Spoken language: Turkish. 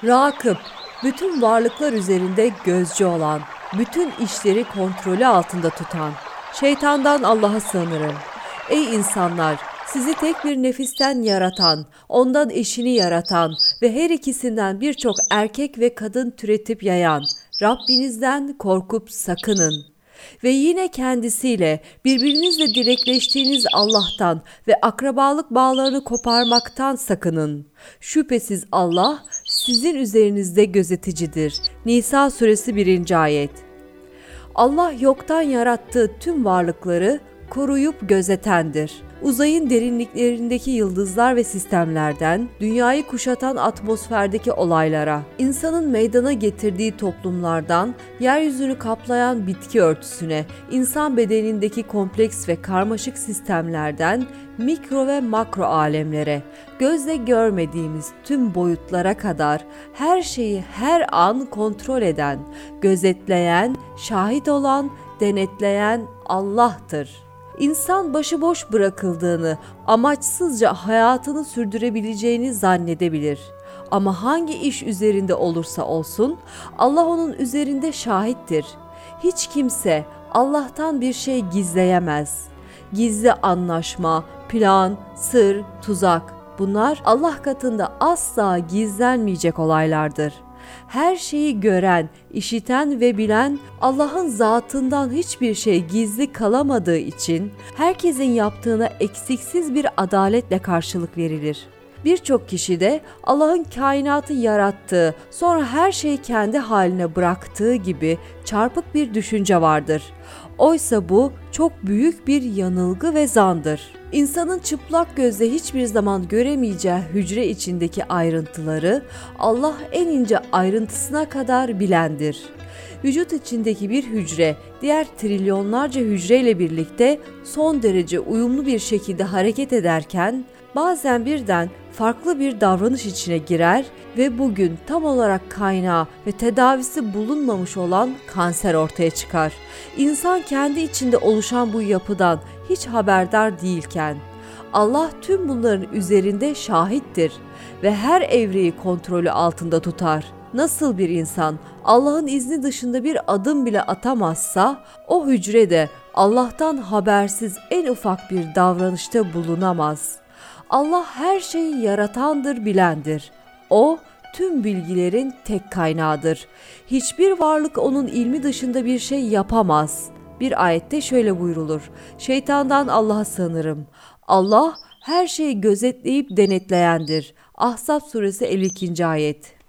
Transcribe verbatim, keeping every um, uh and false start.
Rakıb, bütün varlıklar üzerinde gözcü olan, bütün işleri kontrolü altında tutan, şeytandan Allah'a sığınırım. Ey insanlar! Sizi tek bir nefisten yaratan, ondan eşini yaratan ve her ikisinden birçok erkek ve kadın türetip yayan, Rabbinizden korkup sakının. Ve yine kendisiyle, birbirinizle dilekleştiğiniz Allah'tan ve akrabalık bağlarını koparmaktan sakının. Şüphesiz Allah sizin üzerinizde gözeticidir. Nisa suresi birinci ayet. Allah yoktan yarattığı tüm varlıkları koruyup gözetendir. Uzayın derinliklerindeki yıldızlar ve sistemlerden, dünyayı kuşatan atmosferdeki olaylara, insanın meydana getirdiği toplumlardan, yeryüzünü kaplayan bitki örtüsüne, insan bedenindeki kompleks ve karmaşık sistemlerden, mikro ve makro alemlere, gözle görmediğimiz tüm boyutlara kadar her şeyi her an kontrol eden, gözetleyen, şahit olan, denetleyen Allah'tır. İnsan başıboş bırakıldığını, amaçsızca hayatını sürdürebileceğini zannedebilir. Ama hangi iş üzerinde olursa olsun, Allah onun üzerinde şahittir. Hiç kimse Allah'tan bir şey gizleyemez. Gizli anlaşma, plan, sır, tuzak, bunlar Allah katında asla gizlenmeyecek olaylardır. Her şeyi gören, işiten ve bilen Allah'ın zatından hiçbir şey gizli kalamadığı için herkesin yaptığına eksiksiz bir adaletle karşılık verilir. Birçok kişi de Allah'ın kainatı yarattığı, sonra her şeyi kendi haline bıraktığı gibi çarpık bir düşünce vardır. Oysa bu çok büyük bir yanılgı ve zandır. İnsanın çıplak gözle hiçbir zaman göremeyeceği hücre içindeki ayrıntıları Allah en ince ayrıntısına kadar bilendir. Vücut içindeki bir hücre diğer trilyonlarca hücreyle birlikte son derece uyumlu bir şekilde hareket ederken bazen birden farklı bir davranış içine girer ve bugün tam olarak kaynağı ve tedavisi bulunmamış olan kanser ortaya çıkar. İnsan kendi içinde oluşan bu yapıdan hiç haberdar değilken Allah tüm bunların üzerinde şahittir ve her evreyi kontrolü altında tutar. Nasıl bir insan Allah'ın izni dışında bir adım bile atamazsa o hücre de Allah'tan habersiz en ufak bir davranışta bulunamaz. Allah her şeyi yaratandır, bilendir. O tüm bilgilerin tek kaynağıdır. Hiçbir varlık onun ilmi dışında bir şey yapamaz. Bir ayette şöyle buyrulur: şeytandan Allah'a sığınırım. Allah her şeyi gözetleyip denetleyendir. Ahzab suresi elli ikinci ayet.